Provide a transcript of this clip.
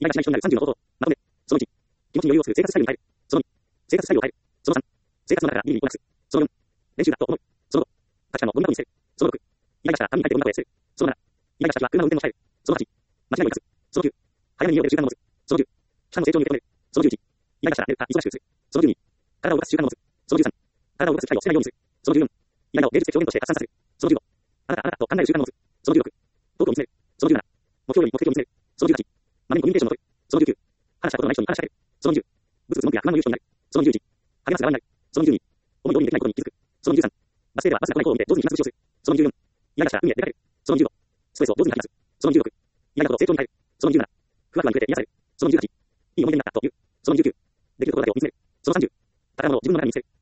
意外なしない人になる30の方法。まとめ。その1、気持ちに余裕を作る生活スタイルに変える。その2、生活スタイルを変える。その3、生活の中から有意にこなす。その4、練習だと思う。その5、価値観のゴミ箱に捨てる。その6、意外なした紙に書いてゴミ箱へ捨てる。その7、意外なしたは車の運転を控える。その8、間違いを生かす。その9、早めに家を出る習慣を持つ。その10、下の成長に受け止める。その11、意外なしたら寝るか忙しくする。その12、体を動かす習慣を持つ。その13、体を動かす機会を捨てないようにする。その14、意外なを芸術的表現として発散させる。その15、あなたと考える習慣を持つ。その16、遠くを見つめる。その17、目標より目的を見つめる。その18、まめにコミュニケーションを取る。その19、話したことのない人に話しかける。その20、ぶつぶつ文句や不満の言う人になる。その21、励ます側になる。その22、思い通りにできないことに気づく。その23、バス停ではバスが来ないことを見て上手に話す口をする。その24、意外なしたら海へ出かける。その25、ストレスを上手に吐き出す。その26、意外なことを成長に変える。その27、ふわふわに触れて癒される。その28、いい思い出になったという。その29、できることだけを見つめる。その30、宝物を自分の中に見せる。